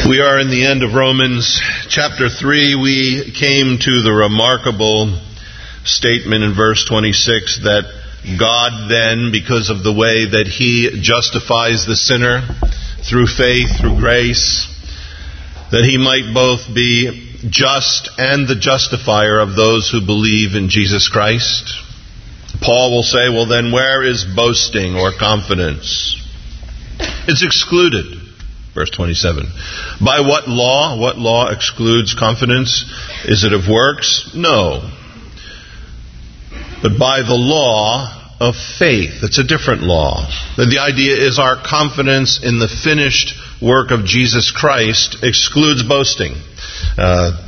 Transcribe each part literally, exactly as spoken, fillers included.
We are in the end of Romans chapter three. We came to the remarkable statement in verse twenty-six that God then, because of the way that He justifies the sinner through faith, through grace, that He might both be just and the justifier of those who believe in Jesus Christ. Paul will say, well then where is boasting or confidence? It's excluded. Verse twenty-seven. By what law? What law excludes confidence? Is it of works? No. But by the law of faith. It's a different law. The idea is our confidence in the finished work of Jesus Christ excludes boasting. Uh,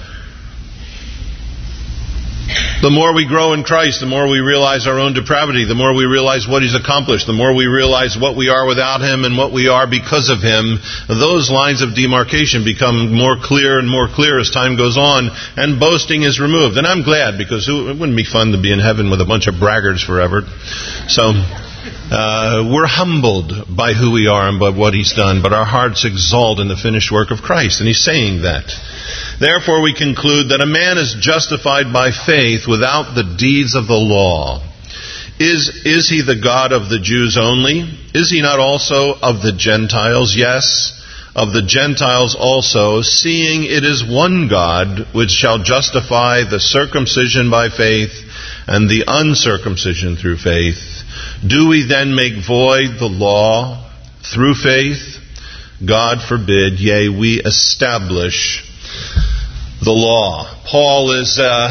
The more we grow in Christ, the more we realize our own depravity, the more we realize what He's accomplished, the more we realize what we are without Him and what we are because of Him. Those lines of demarcation become more clear and more clear as time goes on, and boasting is removed. And I'm glad, because it wouldn't be fun to be in heaven with a bunch of braggarts forever. So uh, we're humbled by who we are and by what He's done, but our hearts exalt in the finished work of Christ. And He's saying that. Therefore we conclude that a man is justified by faith without the deeds of the law. Is, is he the God of the Jews only? Is he not also of the Gentiles? Yes, of the Gentiles also, seeing it is one God which shall justify the circumcision by faith and the uncircumcision through faith. Do we then make void the law through faith? God forbid, yea, we establish the law. Paul is uh,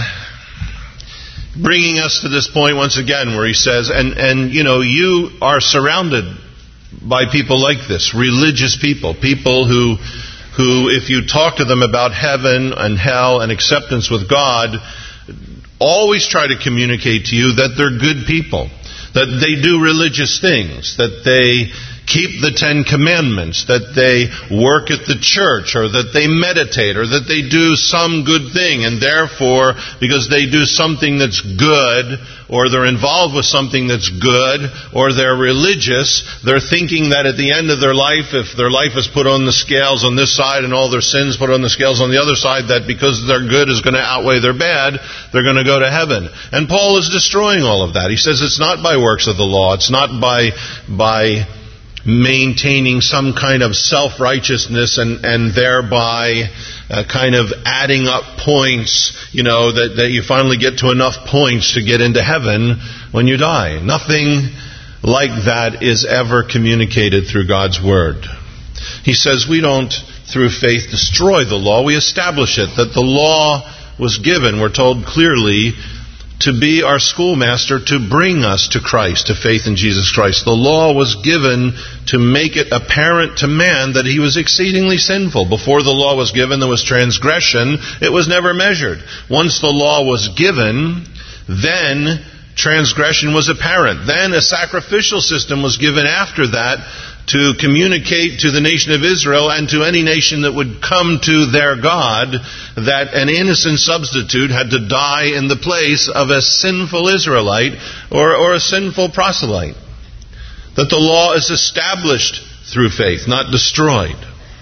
bringing us to this point once again where he says, and, and you know, you are surrounded by people like this, religious people, people who, who, if you talk to them about heaven and hell and acceptance with God, always try to communicate to you that they're good people, that they do religious things, that they keep the Ten Commandments, that they work at the church, or that they meditate, or that they do some good thing, and therefore, because they do something that's good, or they're involved with something that's good, or they're religious, they're thinking that at the end of their life, if their life is put on the scales on this side and all their sins put on the scales on the other side, that because their good is going to outweigh their bad, they're going to go to heaven. And Paul is destroying all of that. He says it's not by works of the law, it's not by by maintaining some kind of self-righteousness and, and thereby uh, kind of adding up points, you know, that, that you finally get to enough points to get into heaven when you die. Nothing like that is ever communicated through God's Word. He says we don't, through faith, destroy the law. We establish it. That the law was given, we're told clearly, to be our schoolmaster, to bring us to Christ, to faith in Jesus Christ. The law was given to make it apparent to man that he was exceedingly sinful. Before the law was given, there was transgression. It was never measured. Once the law was given, then transgression was apparent. Then a sacrificial system was given after that to communicate to the nation of Israel and to any nation that would come to their God that an innocent substitute had to die in the place of a sinful Israelite or, or a sinful proselyte. That the law is established through faith, not destroyed.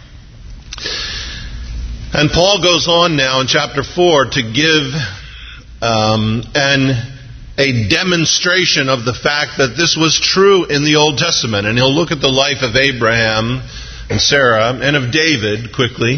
And Paul goes on now in chapter four to give um, an a demonstration of the fact that this was true in the Old Testament. And he'll look at the life of Abraham and Sarah and of David quickly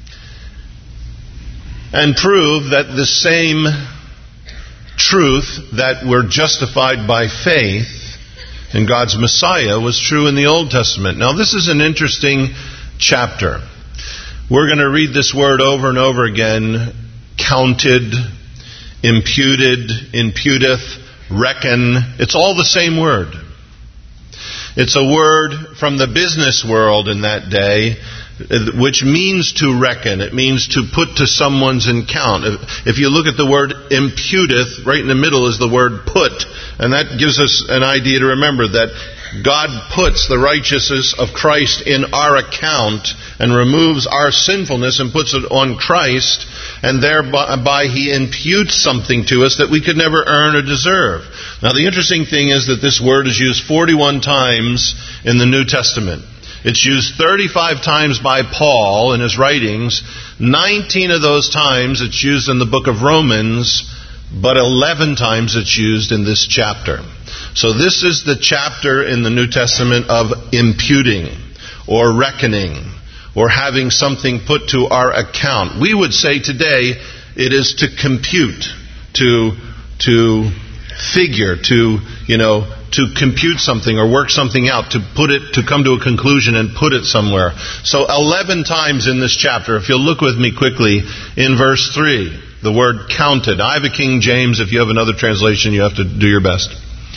and prove that the same truth that we're justified by faith in God's Messiah was true in the Old Testament. Now this is an interesting chapter. We're going to read this word over and over again, counted, imputed, imputeth, reckon. It's all the same word. It's a word from the business world in that day, which means to reckon. It means to put to someone's account. If you look at the word imputeth, right in the middle is the word put. And that gives us an idea to remember that God puts the righteousness of Christ in our account and removes our sinfulness and puts it on Christ, and thereby He imputes something to us that we could never earn or deserve. Now the interesting thing is that this word is used forty-one times in the New Testament. It's used thirty-five times by Paul in his writings. nineteen of those times it's used in the book of Romans, but eleven times it's used in this chapter. So this is the chapter in the New Testament of imputing or reckoning or having something put to our account. We would say today it is to compute, to to figure, to, you know, to compute something or work something out, to put it, to come to a conclusion and put it somewhere. So eleven times in this chapter, if you'll look with me quickly in verse three, the word counted. I have a King James. If you have another translation, you have to do your best.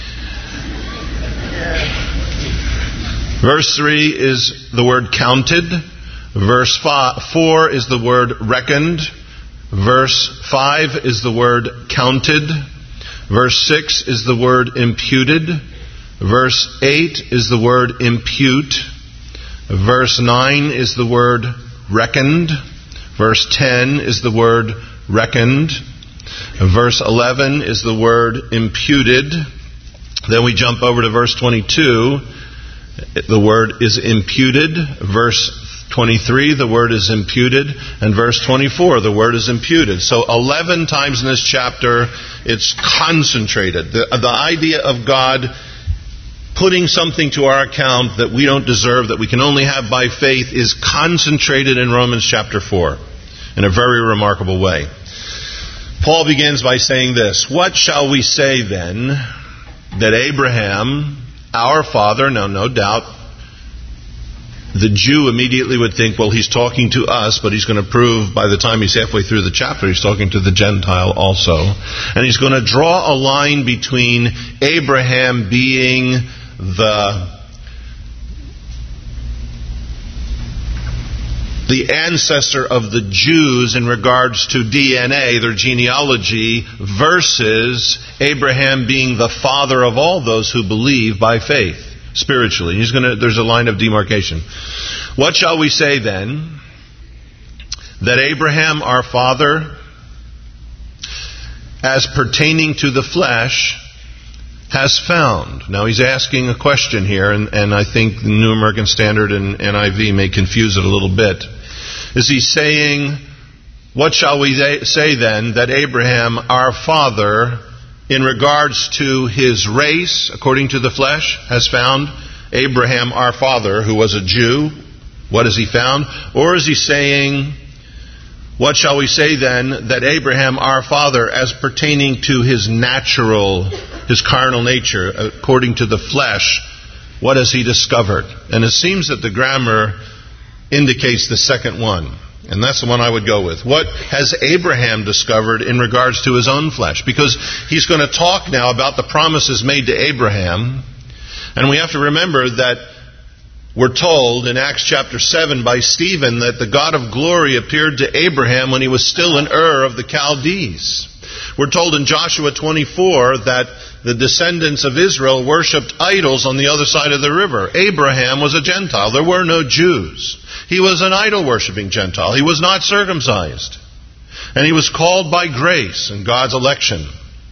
Verse three is the word counted. Verse five, four is the word reckoned. Verse five is the word counted. Verse six is the word imputed. Verse eight is the word impute. Verse nine is the word reckoned. Verse ten is the word reckoned. Verse eleven is the word imputed. Then we jump over to verse twenty-two. The word is imputed. Verse twenty-three, the word is imputed. And verse twenty-four, the word is imputed. So eleven times in this chapter, it's concentrated. The, the idea of God putting something to our account that we don't deserve, that we can only have by faith, is concentrated in Romans chapter four in a very remarkable way. Paul begins by saying this: what shall we say then that Abraham, our father, now no doubt, the Jew immediately would think, well, he's talking to us, but he's going to prove by the time he's halfway through the chapter, he's talking to the Gentile also. And he's going to draw a line between Abraham being the, the ancestor of the Jews in regards to D N A, their genealogy, versus Abraham being the father of all those who believe by faith. Spiritually. He's going to, there's a line of demarcation. What shall we say then? That Abraham, our father, as pertaining to the flesh, has found. Now he's asking a question here, and, and I think the New American Standard and N I V may confuse it a little bit. Is he saying, what shall we say then that Abraham, our father, in regards to his race, according to the flesh, has found? Abraham, our father, who was a Jew, what has he found? Or is he saying, what shall we say then that Abraham, our father, as pertaining to his natural, his carnal nature, according to the flesh, what has he discovered? And it seems that the grammar indicates the second one. And that's the one I would go with. What has Abraham discovered in regards to his own flesh? Because he's going to talk now about the promises made to Abraham. And we have to remember that we're told in Acts chapter seven by Stephen that the God of glory appeared to Abraham when he was still in Ur of the Chaldees. We're told in Joshua twenty-four that the descendants of Israel worshipped idols on the other side of the river. Abraham was a Gentile. There were no Jews. He was an idol-worshipping Gentile. He was not circumcised. And he was called by grace and God's election.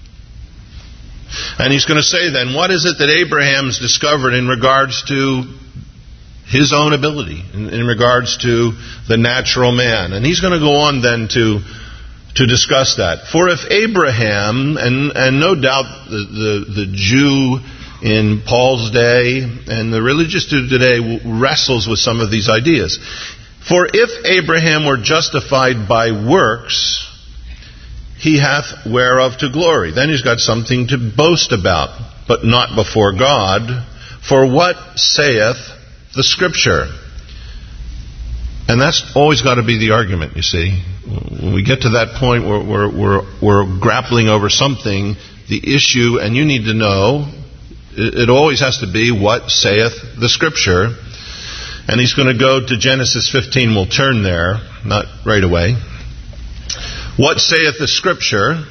And he's going to say then, what is it that Abraham's discovered in regards to his own ability, in, in regards to the natural man? And he's going to go on then to to discuss that. For if Abraham, and, and no doubt the, the, the Jew in Paul's day and the religious Jew today wrestles with some of these ideas. For if Abraham were justified by works, he hath whereof to glory. Then he's got something to boast about, but not before God. For what saith the Scripture? And that's always got to be the argument, you see. When we get to that point where we're, we're, we're grappling over something, the issue, and you need to know, it, it always has to be what saith the Scripture. And he's going to go to Genesis fifteen. We'll turn there, not right away. What saith the Scripture?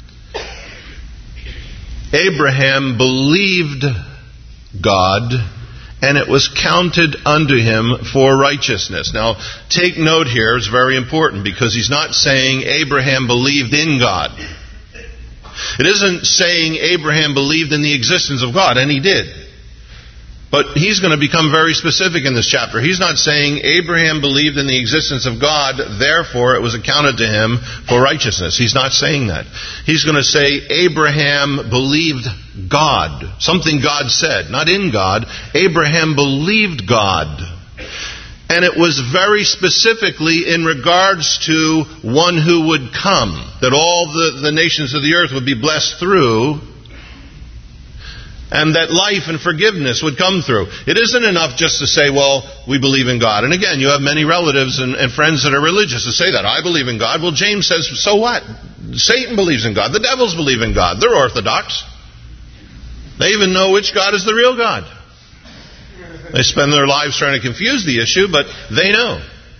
Abraham believed God, and it was counted unto him for righteousness. Now, take note here, it's very important, because he's not saying Abraham believed in God. It isn't saying Abraham believed in the existence of God, and he did. But he's going to become very specific in this chapter. He's not saying Abraham believed in the existence of God, therefore it was accounted to him for righteousness. He's not saying that. He's going to say Abraham believed God. Something God said, not in God. Abraham believed God. And it was very specifically in regards to one who would come, that all the, the nations of the earth would be blessed through, and that life and forgiveness would come through. It isn't enough just to say, well, we believe in God. And again, you have many relatives and, and friends that are religious that say that. I believe in God. Well, James says, so what? Satan believes in God. The devils believe in God. They're orthodox. They even know which God is the real God. They spend their lives trying to confuse the issue, but they know.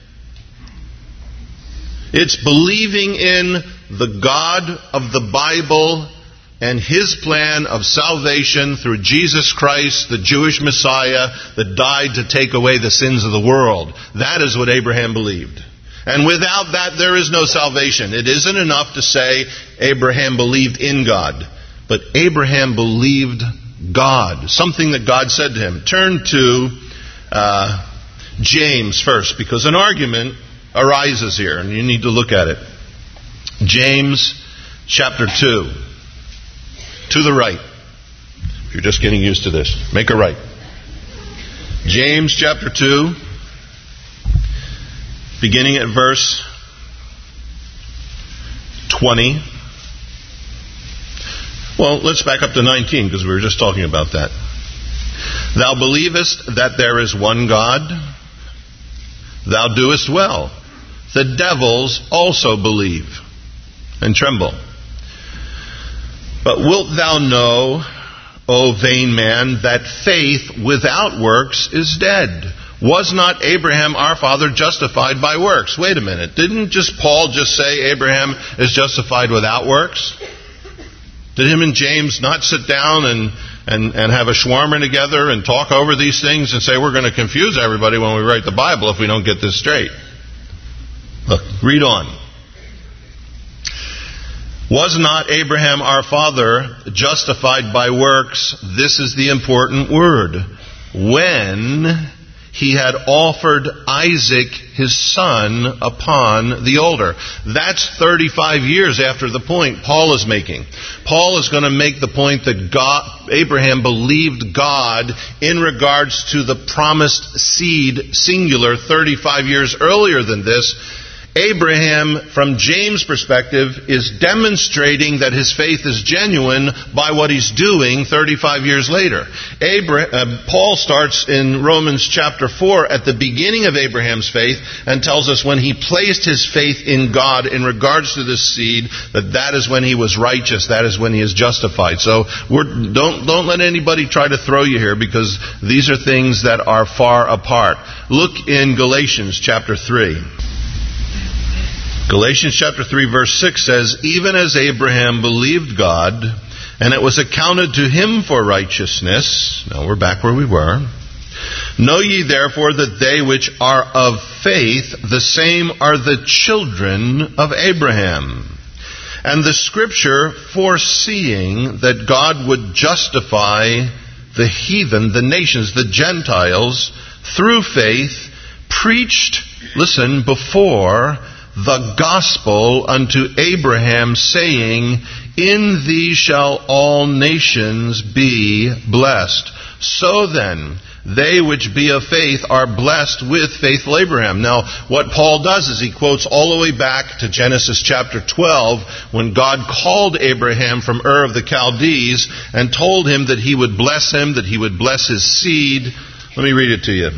It's believing in the God of the Bible and His plan of salvation through Jesus Christ, the Jewish Messiah that died to take away the sins of the world. That is what Abraham believed. And without that, there is no salvation. It isn't enough to say Abraham believed in God. But Abraham believed God, something that God said to him. Turn to uh, James first, because an argument arises here, and you need to look at it. James chapter two. To the right. If you're just getting used to this, make a right. James chapter two, beginning at verse twenty. Well, let's back up to nineteen, because we were just talking about that. Thou believest that there is one God? Thou doest well. The devils also believe and tremble. But wilt thou know, O vain man, that faith without works is dead? Was not Abraham our father justified by works? Wait a minute. Didn't just Paul just say Abraham is justified without works? Did him and James not sit down and, and, and have a shawarma together and talk over these things and say we're going to confuse everybody when we write the Bible if we don't get this straight? Look, read on. Was not Abraham our father justified by works? This is the important word. When he had offered Isaac his son upon the altar. That's thirty-five years after the point Paul is making. Paul is going to make the point that God, Abraham believed God in regards to the promised seed, singular, thirty-five years earlier than this. Abraham, from James' perspective, is demonstrating that his faith is genuine by what he's doing thirty-five years later. Abraham, uh, Paul starts in Romans chapter four at the beginning of Abraham's faith and tells us when he placed his faith in God in regards to this seed, that that is when he was righteous, that is when he is justified. So we're, don't, don't let anybody try to throw you here, because these are things that are far apart. Look in Galatians chapter three. Galatians chapter three verse six says, even as Abraham believed God, and it was accounted to him for righteousness. Now we're back where we were. Know ye therefore that they which are of faith, the same are the children of Abraham. And the scripture, foreseeing that God would justify the heathen, the nations, the Gentiles, through faith, preached, listen, before the gospel unto Abraham, saying, in thee shall all nations be blessed. So then, they which be of faith are blessed with faithful Abraham. Now, what Paul does is he quotes all the way back to Genesis chapter twelve, when God called Abraham from Ur of the Chaldees and told him that he would bless him, that he would bless his seed. Let me read it to you.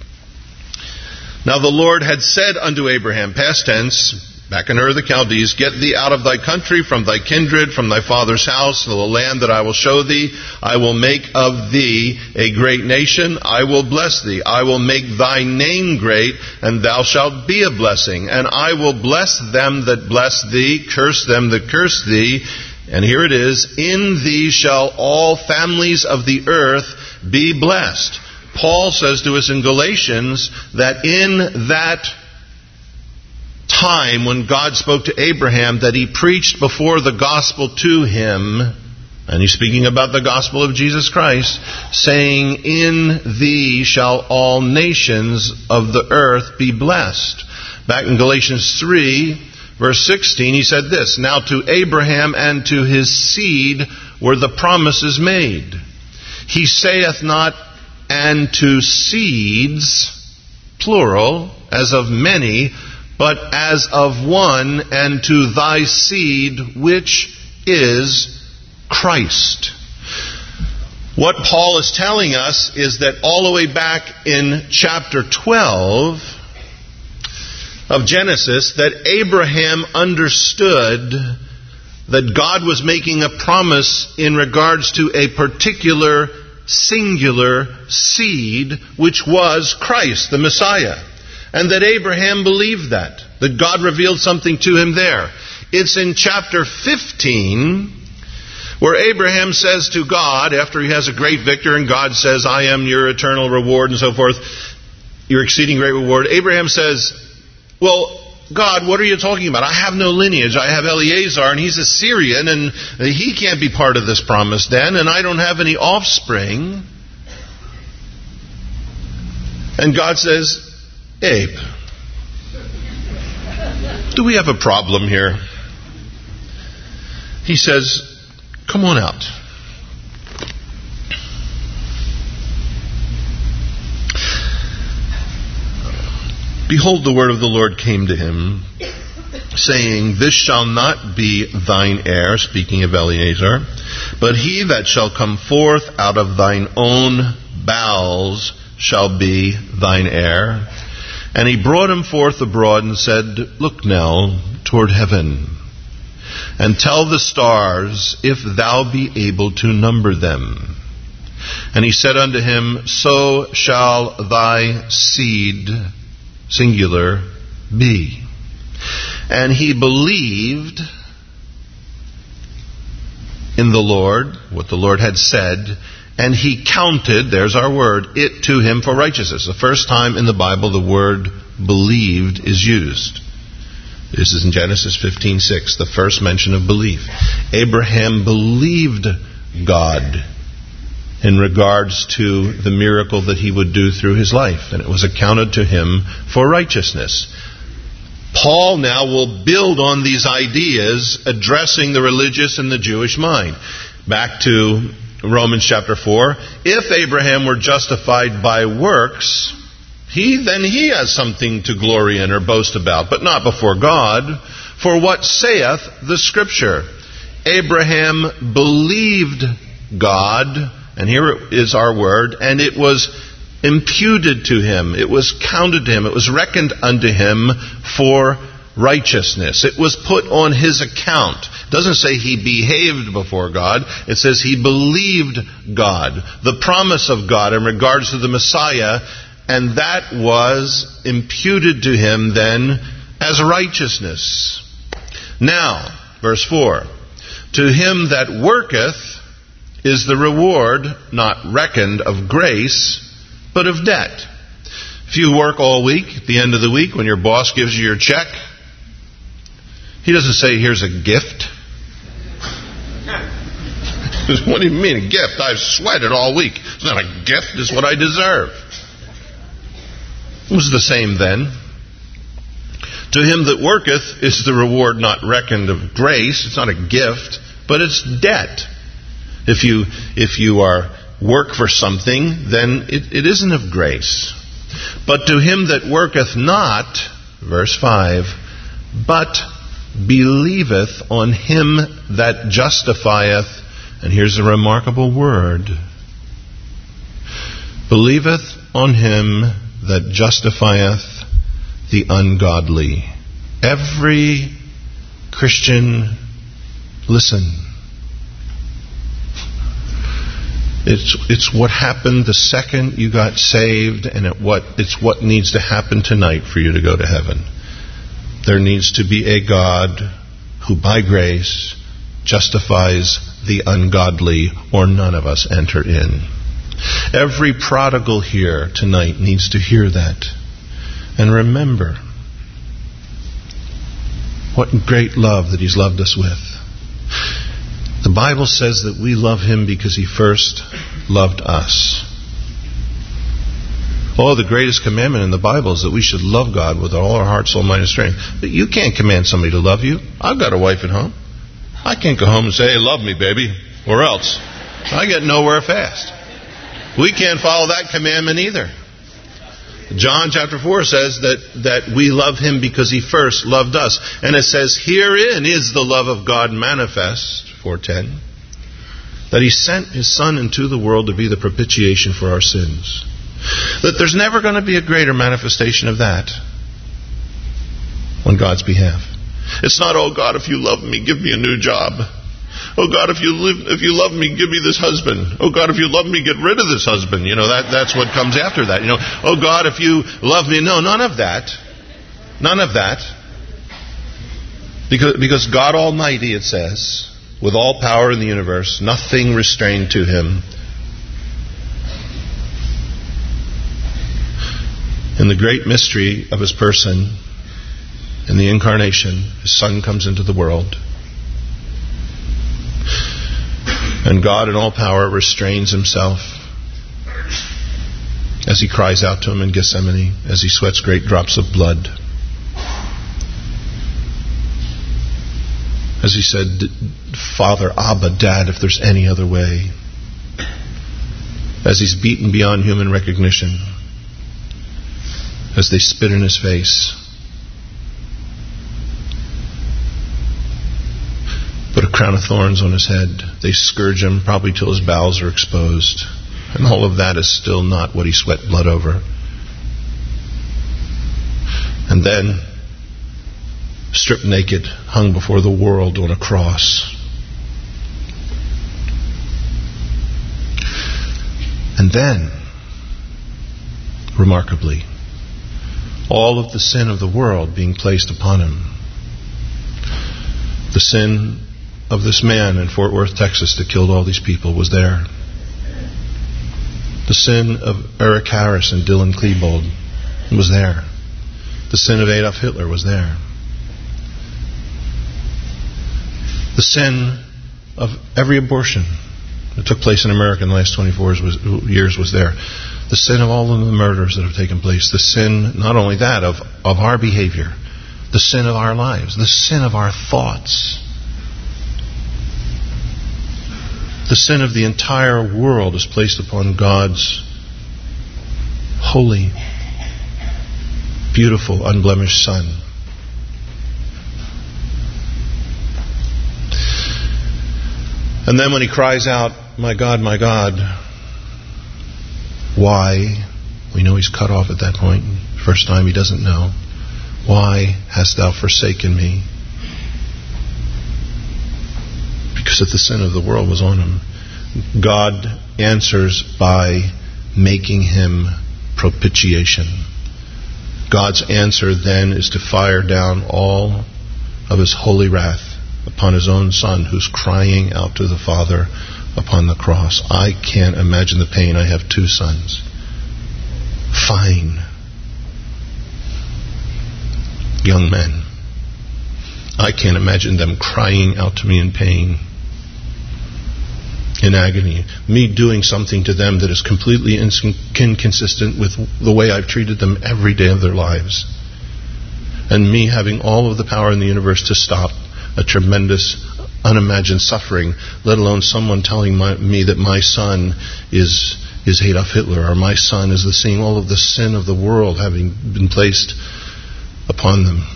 Now the Lord had said unto Abraham, past tense, back in Ur of the Chaldees, get thee out of thy country, from thy kindred, from thy father's house, to the land that I will show thee. I will make of thee a great nation. I will bless thee. I will make thy name great, and thou shalt be a blessing. And I will bless them that bless thee, curse them that curse thee. And here it is, in thee shall all families of the earth be blessed. Paul says to us in Galatians that in that time when God spoke to Abraham, that he preached before the gospel to him, And he's speaking about the gospel of Jesus Christ, saying, in thee shall all nations of the earth be blessed. Back in Galatians three, verse sixteen, he said this, now to Abraham and to his seed were the promises made. He saith not, and to seeds, plural, as of many, but as of one, and to thy seed, which is Christ. What Paul is telling us is that all the way back in chapter twelve of Genesis, that Abraham understood that God was making a promise in regards to a particular singular seed, which was Christ, the Messiah. And that Abraham believed that, that God revealed something to him there. It's in chapter fifteen where Abraham says to God, after he has a great victory, and God says, I am your eternal reward, and so forth, your exceeding great reward. Abraham says, well, God, what are you talking about? I have no lineage. I have Eleazar, and he's a Syrian, and he can't be part of this promise then, and I don't have any offspring. And God says, Abe, do we have a problem here? He says, come on out. Behold, the word of the Lord came to him, saying, this shall not be thine heir, speaking of Eleazar, but he that shall come forth out of thine own bowels shall be thine heir. And he brought him forth abroad and said, look now toward heaven, and tell the stars, if thou be able to number them. And he said unto him, so shall thy seed, singular, be. And he believed in the Lord, what the Lord had said, and he counted, there's our word, it to him for righteousness. The first time in the Bible the word believed is used. This is in Genesis fifteen six, the first mention of belief. Abraham believed God in regards to the miracle that he would do through his life, and it was accounted to him for righteousness. Paul now will build on these ideas, addressing the religious and the Jewish mind. Back to Romans chapter four. If Abraham were justified by works, he then he has something to glory in or boast about, but not before God. For what saith the Scripture? Abraham believed God, and here is our word, and it was imputed to him, it was counted to him, it was reckoned unto him for righteousness. It was put on his account. It doesn't say he behaved before God. It says he believed God, the promise of God in regards to the Messiah, and that was imputed to him then as righteousness. Now, verse four, to him that worketh is the reward not reckoned of grace, but of debt. If you work all week, at the end of the week, when your boss gives you your check, he doesn't say, here's a gift. What do you mean, a gift? I've sweated all week. It's not a gift, it's what I deserve. It was the same then. To him that worketh is the reward not reckoned of grace. It's not a gift, but it's debt. If you if you are work for something, then it, it isn't of grace. But to him that worketh not, verse five, but believeth on him that justifieth, and here's a remarkable word, believeth on him that justifieth the ungodly. Every Christian, listen. It's it's what happened the second you got saved, and it what it's what needs to happen tonight for you to go to heaven. There needs to be a God who by grace justifies the ungodly, or none of us enter in. Every prodigal here tonight needs to hear that. And remember what great love that He's loved us with. The Bible says that we love Him because He first loved us. Oh, the greatest commandment in the Bible is that we should love God with all our heart, soul, mind, and strength. But you can't command somebody to love you. I've got a wife at home. I can't go home and say, hey, love me, baby, or else. I get nowhere fast. We can't follow that commandment either. John chapter four says that, that we love Him because He first loved us. And it says, herein is the love of God manifest, four ten, that He sent His Son into the world to be the propitiation for our sins. That there's never going to be a greater manifestation of that on God's behalf. It's not, oh God, if you love me, give me a new job. Oh God, if you live, if you love me, give me this husband. Oh God, if you love me, get rid of this husband. You know, that, that's what comes after that. You know, oh God, if you love me. No, none of that. None of that. Because, because God Almighty, it says, with all power in the universe, nothing restrained to Him. In the great mystery of His person, in the incarnation, His Son comes into the world. And God in all power restrains Himself as He cries out to Him in Gethsemane, as He sweats great drops of blood. As He said, Father, Abba, Dad, if there's any other way. As He's beaten beyond human recognition. As they spit in His face. Put a crown of thorns on His head. They scourge Him probably till His bowels are exposed. And all of that is still not what He sweat blood over. And then, stripped naked, hung before the world on a cross. And then, remarkably, all of the sin of the world being placed upon Him. The sin of this man in Fort Worth, Texas that killed all these people was there. The sin of Eric Harris and Dylan Klebold was there. The sin of Adolf Hitler was there. The sin of every abortion that took place in America in the last twenty-four years was there. The sin of all of the murders that have taken place. The sin, not only that, of, of our behavior. The sin of our lives. The sin of our thoughts. The sin of the entire world is placed upon God's holy, beautiful, unblemished Son. And then when He cries out, my God, my God, why? We know He's cut off at that point. First time He doesn't know. Why hast Thou forsaken me? Because of the sin of the world was on Him. God answers by making Him propitiation. God's answer then is to fire down all of His holy wrath upon His own Son, who's crying out to the Father upon the cross. I can't imagine the pain. I have two sons. Fine. Young men. I can't imagine them crying out to me in pain, in agony. Me doing something to them that is completely inconsistent with the way I've treated them every day of their lives. And me having all of the power in the universe to stop a tremendous, unimagined suffering, let alone someone telling my, me that my son is is Adolf Hitler, or my son is the seeing all of the sin of the world having been placed upon them.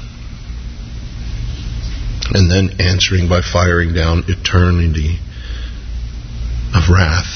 And then answering by firing down eternity of wrath.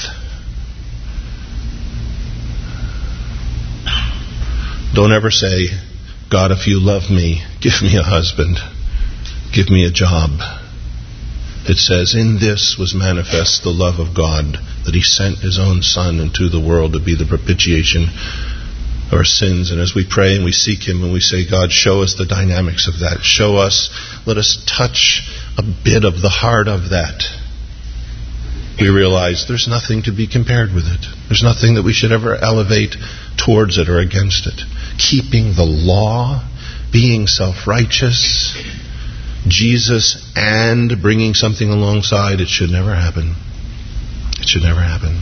Don't ever say, God, if you love me, give me a husband. Give me a job. It says, in this was manifest the love of God, that He sent His own Son into the world to be the propitiation of our sins. And as we pray and we seek Him and we say, God, show us the dynamics of that. Show us, let us touch a bit of the heart of that. We realize there's nothing to be compared with it. There's nothing that we should ever elevate towards it or against it. Keeping the law, being self-righteous, Jesus and bringing something alongside, it should never happen. It should never happen.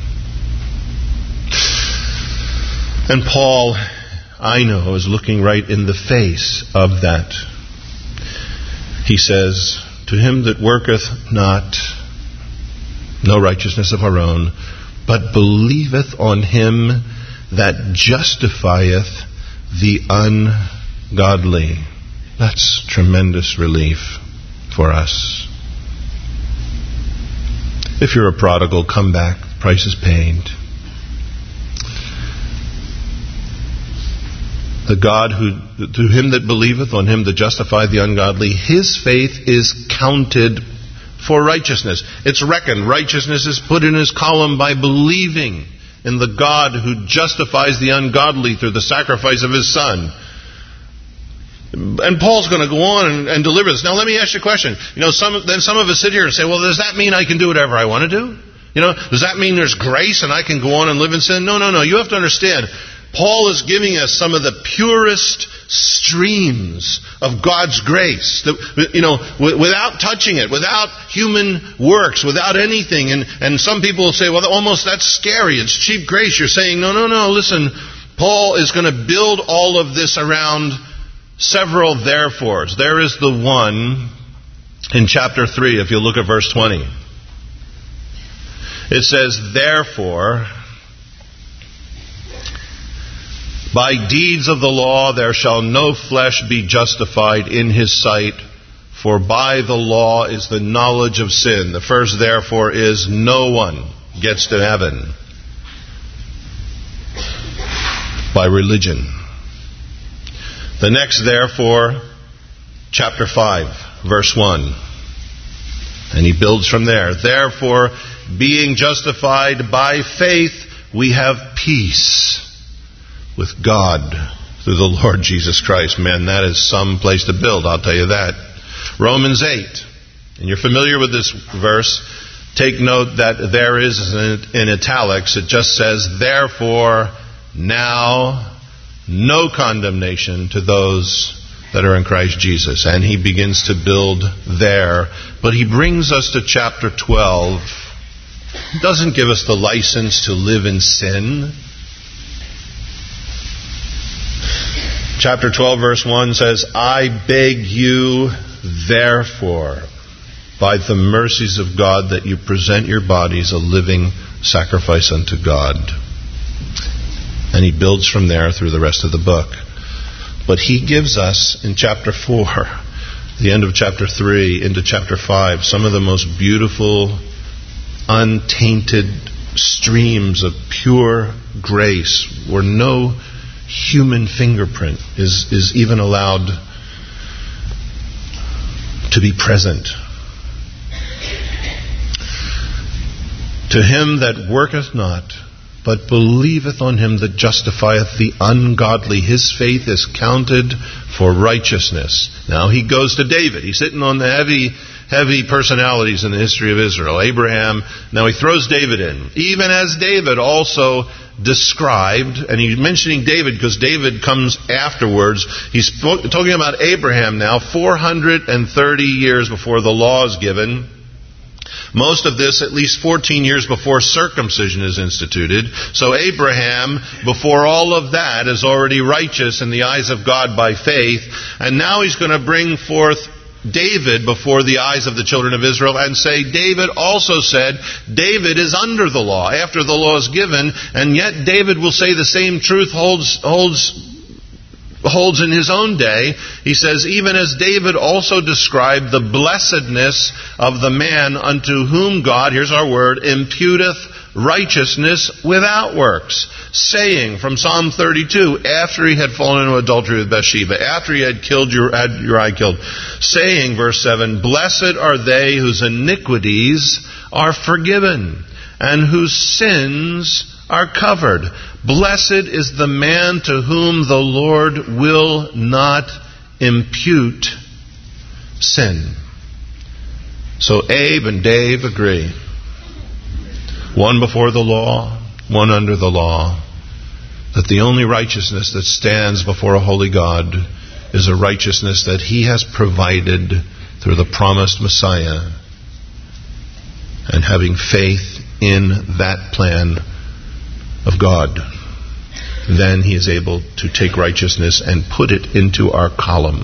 And Paul, I know, is looking right in the face of that. He says, to him that worketh not, no righteousness of our own, but believeth on him that justifieth the ungodly. That's tremendous relief for us. If you're a prodigal, come back. The price is paid. The God who, to him that believeth, on him that justifieth the ungodly, his faith is counted for righteousness. It's reckoned. Righteousness is put in his column by believing in the God who justifies the ungodly through the sacrifice of his Son. And Paul's going to go on and, and deliver this. Now let me ask you a question. You know, some then some of us sit here and say, well, does that mean I can do whatever I want to do? You know, does that mean there's grace and I can go on and live in sin? No, no, no. You have to understand, Paul is giving us some of the purest streams of God's grace. That, you know, w- without touching it, without human works, without anything. And, and some people will say, well, almost that's scary. It's cheap grace. You're saying, no, no, no. Listen, Paul is going to build all of this around several therefores. There is the one in chapter three, if you look at verse twenty. It says, therefore, by deeds of the law there shall no flesh be justified in his sight, for by the law is the knowledge of sin. The first therefore is no one gets to heaven by religion. The next therefore, chapter five, verse one. And he builds from there. Therefore, being justified by faith, we have peace with God through the Lord Jesus Christ. Man, that is some place to build, I'll tell you that. Romans eight. And you're familiar with this verse. Take note that there is in, in italics, it just says, therefore, now, no condemnation to those that are in Christ Jesus. And he begins to build there. But he brings us to chapter twelve. He doesn't give us the license to live in sin. Chapter twelve, verse one says, I beg you, therefore, by the mercies of God, that you present your bodies a living sacrifice unto God. And he builds from there through the rest of the book. But he gives us in chapter four, the end of chapter three, into chapter five, some of the most beautiful, untainted streams of pure grace where no human fingerprint is, is even allowed to be present. To him that worketh not, but believeth on him that justifieth the ungodly, his faith is counted for righteousness. Now he goes to David. He's sitting on the heavy, heavy personalities in the history of Israel. Abraham. Now he throws David in. Even as David also described, and he's mentioning David because David comes afterwards. He's talking about Abraham now, four hundred thirty years before the law is given. Most of this at least fourteen years before circumcision is instituted. So Abraham, before all of that, is already righteous in the eyes of God by faith. And now he's going to bring forth David before the eyes of the children of Israel and say, David also said, David is under the law, after the law is given, and yet David will say the same truth holds holds holds in his own day. He says, even as David also described the blessedness of the man unto whom God, here's our word, imputeth righteousness without works, saying from Psalm thirty-two, after he had fallen into adultery with Bathsheba, after he had killed had Uriah killed, saying, verse seven, blessed are they whose iniquities are forgiven and whose sins are covered. Blessed is the man to whom the Lord will not impute sin. So Abe and Dave agree. One before the law, one under the law. That the only righteousness that stands before a holy God is a righteousness that he has provided through the promised Messiah, and having faith in that plan of God, then he is able to take righteousness and put it into our column.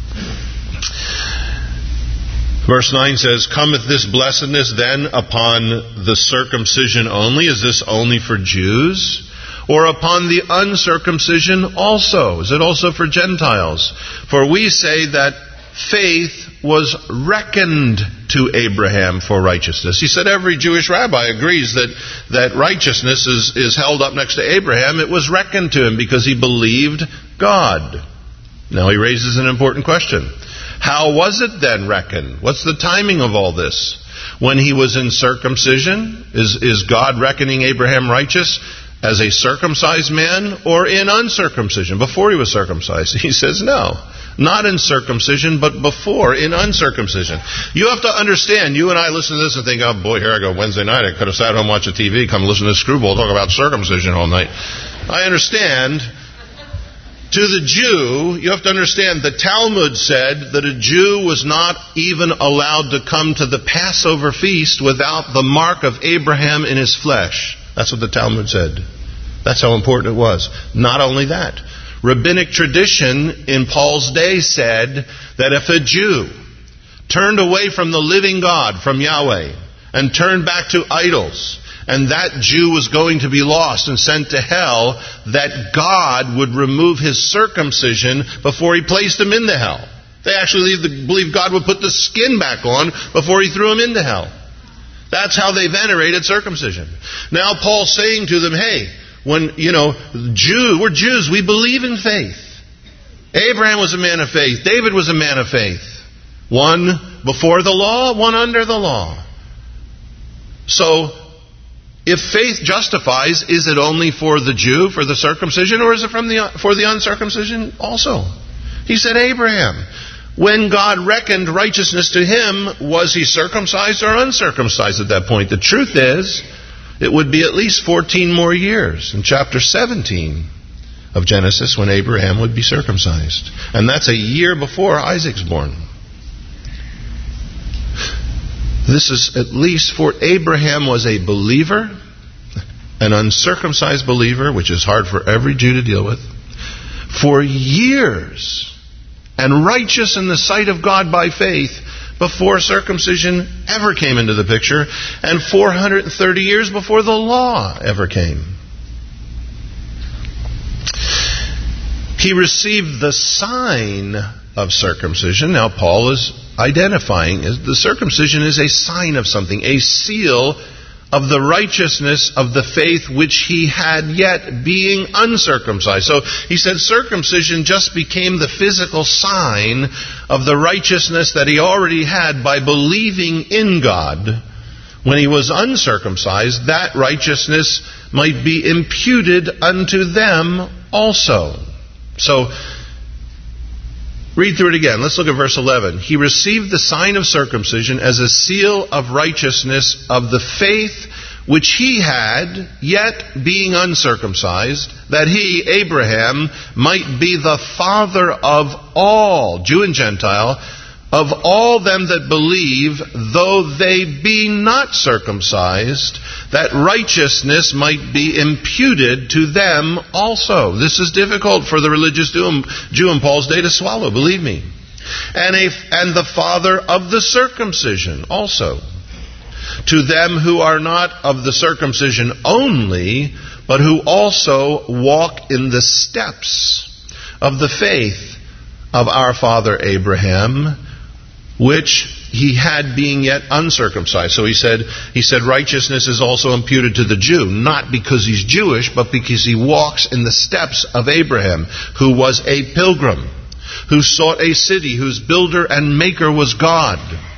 Verse nine says, cometh this blessedness then upon the circumcision only? Is this only for Jews? Or upon the uncircumcision also? Is it also for Gentiles? For we say that faith was reckoned to Abraham for righteousness. He said every Jewish rabbi agrees that, that righteousness is, is held up next to Abraham. It was reckoned to him because he believed God. Now he raises an important question. How was it then reckoned? What's the timing of all this? When he was in circumcision, is, is God reckoning Abraham righteous as a circumcised man or in uncircumcision, before he was circumcised? He says no. Not in circumcision, but before, in uncircumcision. You have to understand, you and I listen to this and think, oh boy, here I go Wednesday night. I could have sat home and watched a T V, come listen to this screwball talk about circumcision all night. I understand. To the Jew, you have to understand, the Talmud said that a Jew was not even allowed to come to the Passover feast without the mark of Abraham in his flesh. That's what the Talmud said. That's how important it was. Not only that, rabbinic tradition in Paul's day said that if a Jew turned away from the living God, from Yahweh, and turned back to idols, and that Jew was going to be lost and sent to hell, that God would remove his circumcision before he placed him into hell. They actually believed God would put the skin back on before he threw him into hell. That's how they venerated circumcision. Now Paul's saying to them, hey, when, you know, Jew, we're Jews, we believe in faith. Abraham was a man of faith. David was a man of faith. One before the law, one under the law. So, if faith justifies, is it only for the Jew, for the circumcision, or is it from the for the uncircumcision also? He said, Abraham, when God reckoned righteousness to him, was he circumcised or uncircumcised at that point? The truth is, it would be at least fourteen more years in chapter seventeen of Genesis when Abraham would be circumcised. And that's a year before Isaac's born. This is at least for Abraham was a believer, an uncircumcised believer, which is hard for every Jew to deal with, for years, and righteous in the sight of God by faith before circumcision ever came into the picture, and four hundred thirty years before the law ever came. He received the sign of circumcision. Now Paul is identifying the circumcision is a sign of something, a seal of the righteousness of the faith which he had yet, being uncircumcised. So he said circumcision just became the physical sign of the righteousness that he already had by believing in God. When he was uncircumcised, that righteousness might be imputed unto them also. So read through it again. Let's look at verse eleven. He received the sign of circumcision as a seal of righteousness of the faith which he had, yet being uncircumcised, that he, Abraham, might be the father of all, Jew and Gentile, of all them that believe, though they be not circumcised, that righteousness might be imputed to them also. This is difficult for the religious Jew in Paul's day to swallow, believe me. And, a, and the father of the circumcision also, to them who are not of the circumcision only, but who also walk in the steps of the faith of our father Abraham, which he had being yet uncircumcised. So he said, he said righteousness is also imputed to the Jew, not because he's Jewish, but because he walks in the steps of Abraham, who was a pilgrim, who sought a city whose builder and maker was God,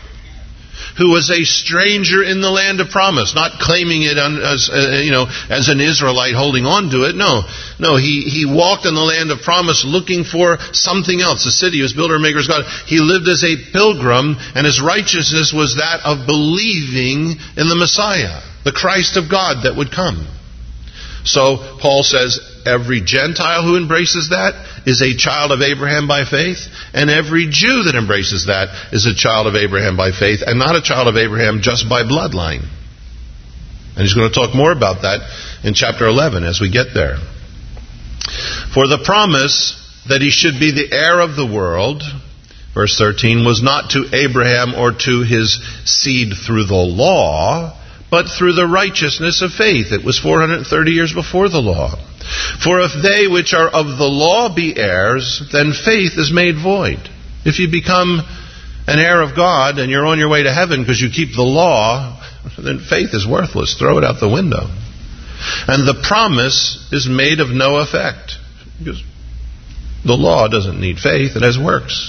who was a stranger in the land of promise, not claiming it as, uh, you know, as an Israelite holding on to it. No, no, he, he walked in the land of promise looking for something else, a city whose builder and maker is God. He lived as a pilgrim, and his righteousness was that of believing in the Messiah, the Christ of God that would come. So Paul says every Gentile who embraces that is a child of Abraham by faith, and every Jew that embraces that is a child of Abraham by faith, and not a child of Abraham just by bloodline. And he's going to talk more about that in chapter eleven as we get there. For the promise that he should be the heir of the world, verse thirteen, was not to Abraham or to his seed through the law, but through the righteousness of faith. It was four hundred thirty years before the law. For if they which are of the law be heirs, then faith is made void. If you become an heir of God and you're on your way to heaven because you keep the law, then faith is worthless. Throw it out the window. And the promise is made of no effect, because the law doesn't need faith, it has works.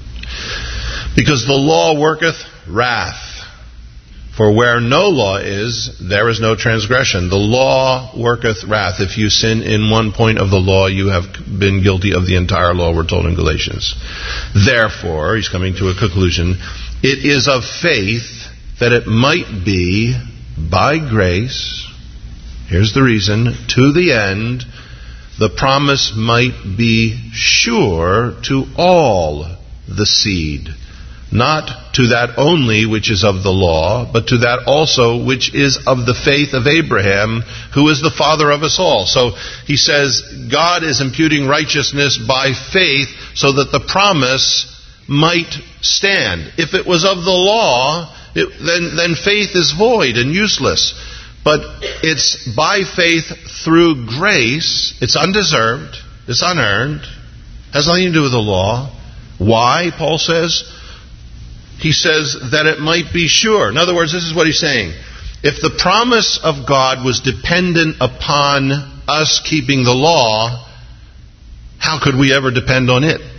Because the law worketh wrath. For where no law is, there is no transgression. The law worketh wrath. If you sin in one point of the law, you have been guilty of the entire law, we're told in Galatians. Therefore, he's coming to a conclusion, it is of faith that it might be by grace, here's the reason, to the end, the promise might be sure to all the seed. Not to that only which is of the law, but to that also which is of the faith of Abraham, who is the father of us all. So he says God is imputing righteousness by faith so that the promise might stand. If it was of the law, it, then, then faith is void and useless. But it's by faith through grace. It's undeserved. It's unearned. Has nothing to do with the law. Why, Paul says? He says that it might be sure. In other words, this is what he's saying. If the promise of God was dependent upon us keeping the law, how could we ever depend on it?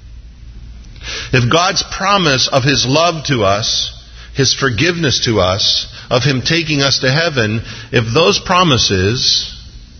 If God's promise of His love to us, His forgiveness to us, of Him taking us to heaven, if those promises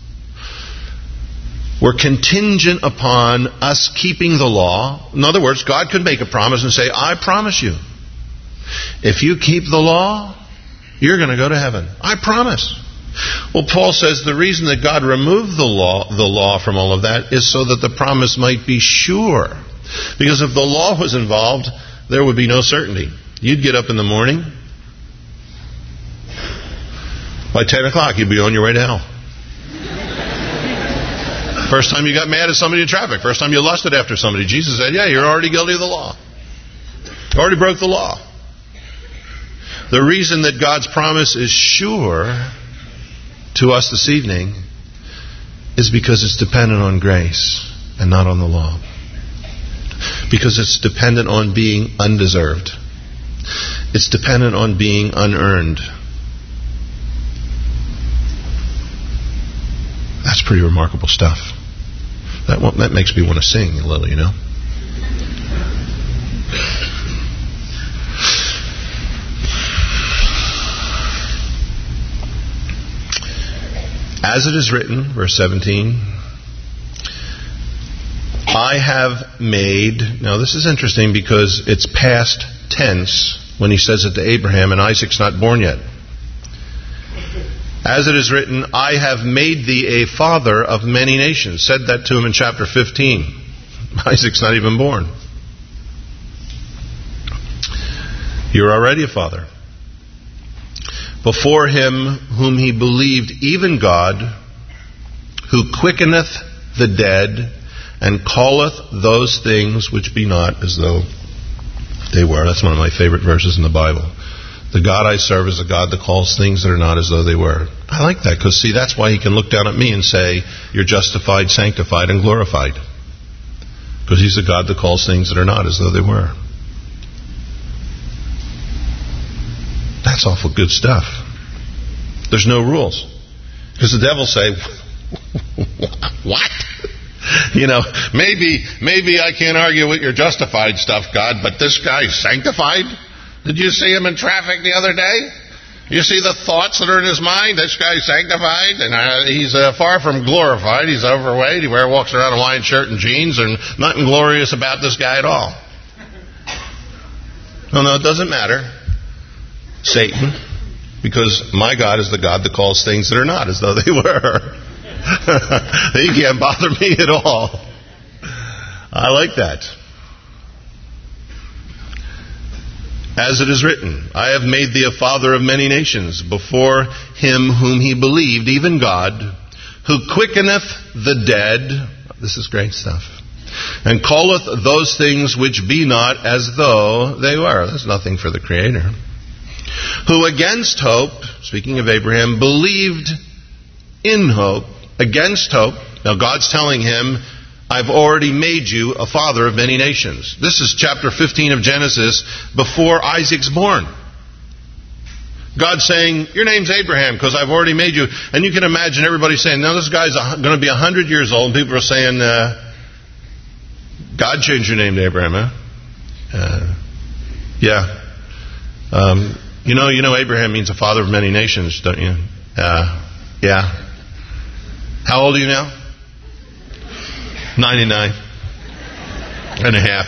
were contingent upon us keeping the law, in other words, God could make a promise and say, I promise you, if you keep the law, you're going to go to heaven. I promise. Well, Paul says the reason that God removed the law, the law from all of that is so that the promise might be sure. Because if the law was involved, there would be no certainty. You'd get up in the morning. By ten o'clock, you'd be on your way to hell. First time you got mad at somebody in traffic. First time you lusted after somebody. Jesus said, yeah, you're already guilty of the law. You already broke the law. The reason that God's promise is sure to us this evening is because it's dependent on grace and not on the law. Because it's dependent on being undeserved. It's dependent on being unearned. That's pretty remarkable stuff. That that makes me want to sing a little, you know. As it is written, verse seventeen, I have made... Now this is interesting because it's past tense when he says it to Abraham, and Isaac's not born yet. As it is written, I have made thee a father of many nations. Said that to him in chapter fifteen. Isaac's not even born. You're already a father. Before him whom he believed, even God, who quickeneth the dead, and calleth those things which be not as though they were. That's one of my favorite verses in the Bible. The God I serve is a God that calls things that are not as though they were. I like that, because see, that's why He can look down at me and say, you're justified, sanctified, and glorified. Because He's a God that calls things that are not as though they were. That's awful good stuff. There's no rules. Because the devil say, what? You know, maybe maybe I can't argue with your justified stuff, God, but this guy's sanctified? Did you see him in traffic the other day? You see the thoughts that are in his mind? This guy's sanctified, and uh, he's uh, far from glorified. He's overweight. He wear, walks around in a Hawaiian shirt and jeans, and nothing glorious about this guy at all. No, no, it doesn't matter. Satan, because my God is the God that calls things that are not as though they were. He can't bother me at all. I like that. As it is written, I have made thee a father of many nations, before him whom he believed, even God, who quickeneth the dead. This is great stuff. And calleth those things which be not as though they were. That's nothing for the Creator. Who against hope, speaking of Abraham, believed in hope, against hope. Now God's telling him, I've already made you a father of many nations. This is chapter fifteen of Genesis, before Isaac's born. God's saying, your name's Abraham because I've already made you. And you can imagine everybody saying, now this guy's going to be one hundred years old. And people are saying, uh, God changed your name to Abraham, huh? Uh, yeah. Um, you know, you know Abraham means a father of many nations, don't you? Uh, yeah. How old are you now? ninety-nine and a half.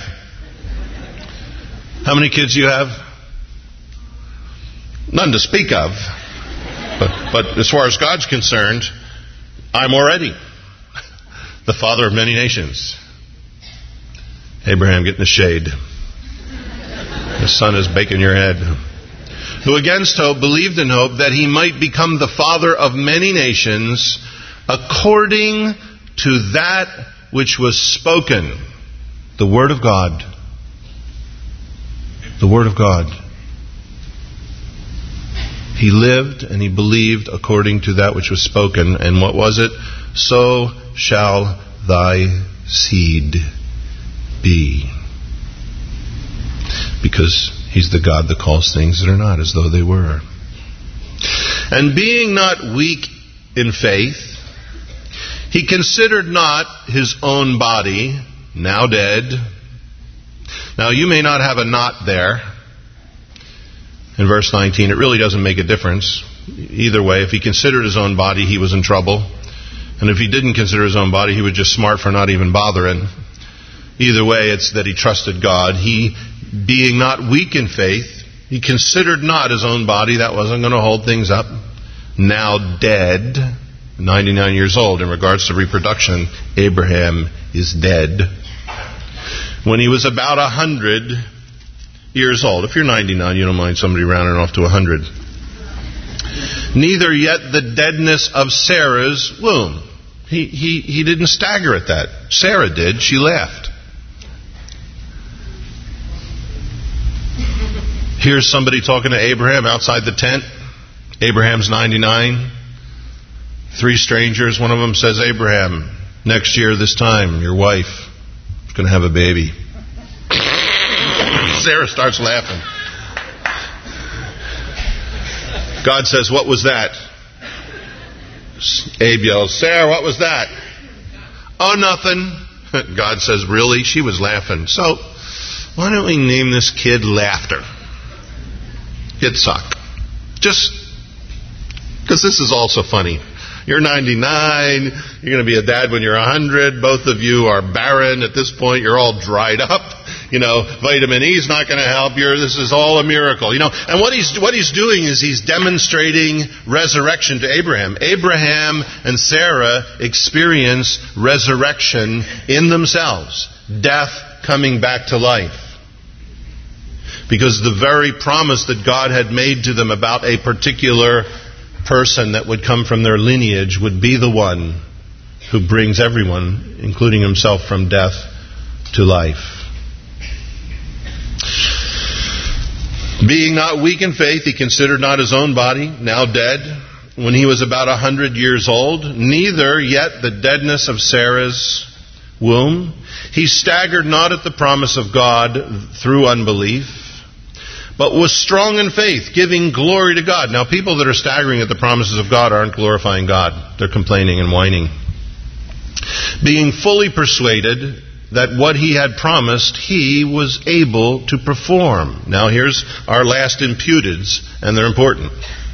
How many kids do you have? None to speak of. But, but as far as God's concerned, I'm already the father of many nations. Abraham, get in the shade. The sun is baking your head. Who against hope believed in hope that he might become the father of many nations, according to that which was spoken. The Word of God. The Word of God. He lived and he believed according to that which was spoken. And what was it? So shall thy seed be. Because he's the God that calls things that are not as though they were. And being not weak in faith, he considered not his own body, now dead. Now you may not have a not there. In verse nineteen, it really doesn't make a difference. Either way, if he considered his own body, he was in trouble. And if he didn't consider his own body, he was just smart for not even bothering. Either way, it's that he trusted God. He, being not weak in faith, he considered not his own body. That wasn't going to hold things up. Now dead. ninety-nine years old. In regards to reproduction, Abraham is dead. When he was about one hundred years old. If you're ninety-nine, you don't mind somebody rounding off to one hundred. Neither yet the deadness of Sarah's womb. He, he, he didn't stagger at that. Sarah did. She laughed. Here's somebody talking to Abraham outside the tent. Abraham's ninety-nine. Three strangers. One of them says, Abraham, next year this time, your wife is going to have a baby. Sarah starts laughing. God says, what was that? Abe yells, Sarah, what was that? Oh, nothing. God says, really? She was laughing. So, why don't we name this kid Laughter? It'd suck. Just because this is also funny. You're ninety-nine. You're going to be a dad when you're one hundred. Both of you are barren at this point. You're all dried up. You know, vitamin E's not going to help you. This is all a miracle. You know, and what he's what he's doing is he's demonstrating resurrection to Abraham. Abraham and Sarah experience resurrection in themselves. Death coming back to life. Because the very promise that God had made to them about a particular person that would come from their lineage would be the one who brings everyone, including himself, from death to life. Being not weak in faith, he considered not his own body, now dead, when he was about a hundred years old, neither yet the deadness of Sarah's womb. He staggered not at the promise of God through unbelief, but was strong in faith, giving glory to God. Now, people that are staggering at the promises of God aren't glorifying God. They're complaining and whining. Being fully persuaded that what he had promised, he was able to perform. Now, here's our last imputeds, and they're important.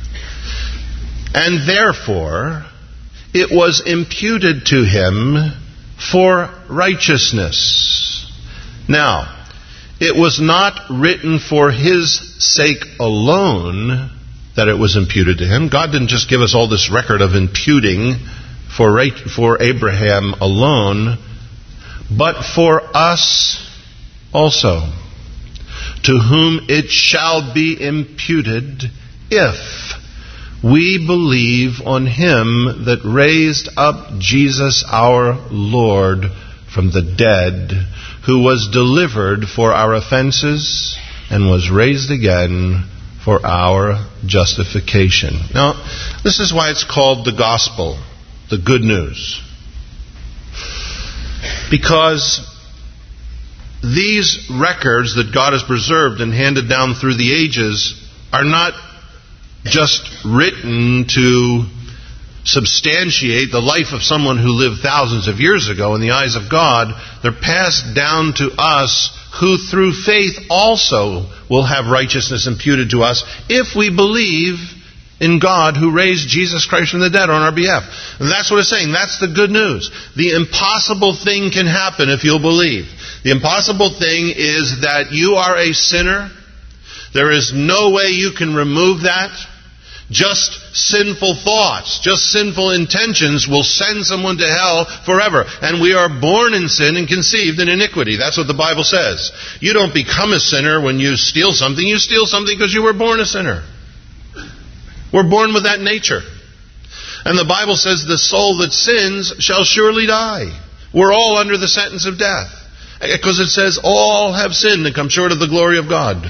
And therefore, it was imputed to him for righteousness. Now, it was not written for his sake alone that it was imputed to him. God didn't just give us all this record of imputing for, for Abraham alone, but for us also, to whom it shall be imputed if we believe on him that raised up Jesus our Lord from the dead, who was delivered for our offenses and was raised again for our justification. Now, this is why it's called the gospel, the good news. Because these records that God has preserved and handed down through the ages are not just written to substantiate the life of someone who lived thousands of years ago in the eyes of God. They're passed down to us, who through faith also will have righteousness imputed to us if we believe in God who raised Jesus Christ from the dead on our behalf. And that's what it's saying. That's the good news. The impossible thing can happen if you'll believe. The impossible thing is that you are a sinner. There is no way you can remove that. Just sinful thoughts, just sinful intentions will send someone to hell forever. And we are born in sin and conceived in iniquity. That's what the Bible says. You don't become a sinner when you steal something. You steal something because you were born a sinner. We're born with that nature. And the Bible says the soul that sins shall surely die. We're all under the sentence of death. Because it says all have sinned and come short of the glory of God.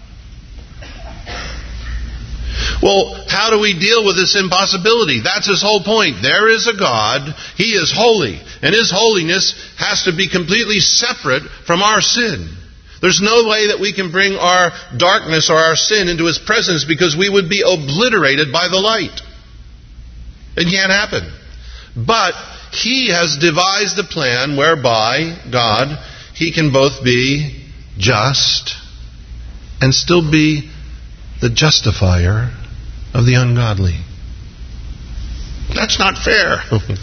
Well, how do we deal with this impossibility? That's his whole point. There is a God. He is holy. And his holiness has to be completely separate from our sin. There's no way that we can bring our darkness or our sin into his presence, because we would be obliterated by the light. It can't happen. But he has devised a plan whereby God, he can both be just and still be the justifier of the ungodly. That's not fair.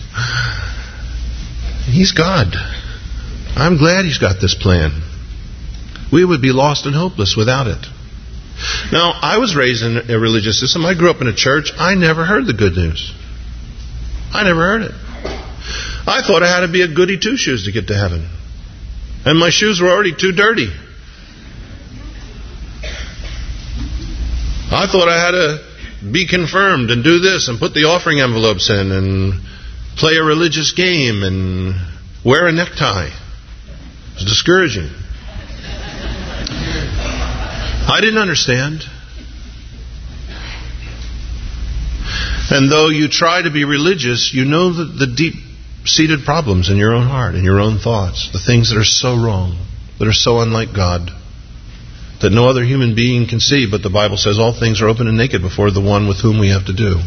He's God. I'm glad he's got this plan. We would be lost and hopeless without it. Now, I was raised in a religious system. I grew up in a church. I never heard the good news. I never heard it. I thought I had to be a goody two-shoes to get to heaven. And my shoes were already too dirty. I thought I had to be confirmed and do this and put the offering envelopes in and play a religious game and wear a necktie. It was discouraging. I didn't understand. And though you try to be religious, you know the, the deep-seated problems in your own heart, in your own thoughts, the things that are so wrong, that are so unlike God, that no other human being can see, but the Bible says all things are open and naked before the one with whom we have to do.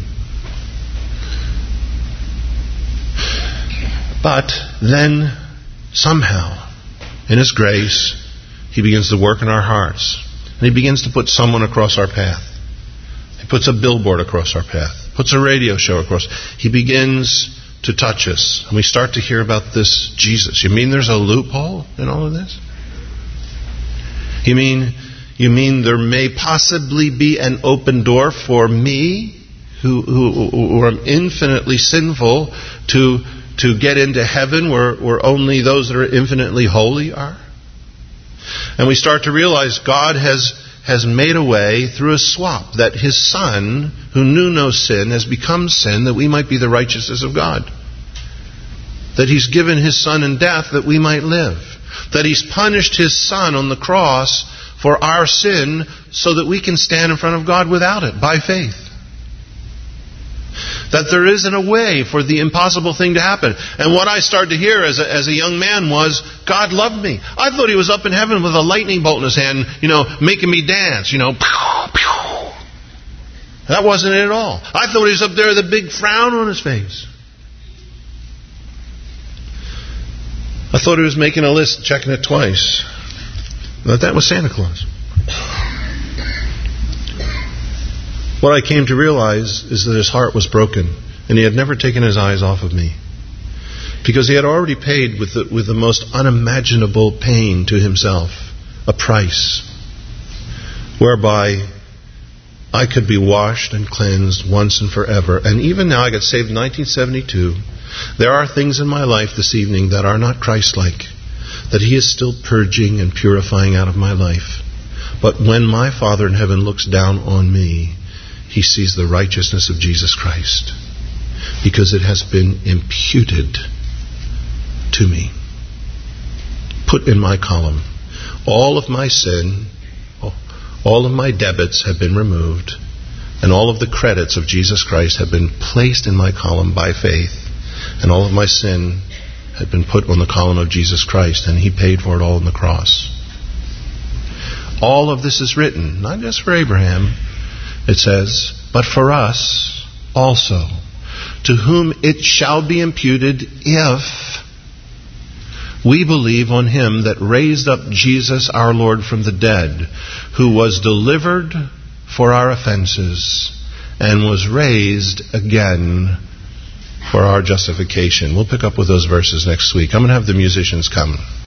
But then, somehow, in his grace, he begins to work in our hearts. And he begins to put someone across our path. He puts a billboard across our path. Puts a radio show across. He begins to touch us. And we start to hear about this Jesus. You mean there's a loophole in all of this? You mean, you mean there may possibly be an open door for me, who, who, who am infinitely sinful, to to get into heaven where, where only those that are infinitely holy are? And we start to realize God has, has made a way through a swap, that his Son, who knew no sin, has become sin that we might be the righteousness of God. That he's given his Son in death that we might live. That he's punished his Son on the cross for our sin so that we can stand in front of God without it, by faith. That there isn't a way for the impossible thing to happen. And what I started to hear as a, as a young man was, God loved me. I thought he was up in heaven with a lightning bolt in his hand, you know, making me dance, you know. Pew, pew. That wasn't it at all. I thought he was up there with a big frown on his face. I thought he was making a list, checking it twice. But that was Santa Claus. What I came to realize is that his heart was broken, and he had never taken his eyes off of me. Because he had already paid with the, with the most unimaginable pain to himself, a price, whereby I could be washed and cleansed once and forever. And even now, I got saved in nineteen seventy-two, There are things in my life this evening that are not Christ-like, that He is still purging and purifying out of my life. But when my Father in heaven looks down on me, He sees the righteousness of Jesus Christ, because it has been imputed to me. Put in my column. All of my sin, all of my debits have been removed, and all of the credits of Jesus Christ have been placed in my column by faith, and all of my sin had been put on the column of Jesus Christ, and He paid for it all on the cross. All of this is written, not just for Abraham, it says, but for us also, to whom it shall be imputed if we believe on Him that raised up Jesus our Lord from the dead, who was delivered for our offenses and was raised again for our justification. We'll pick up with those verses next week. I'm going to have the musicians come.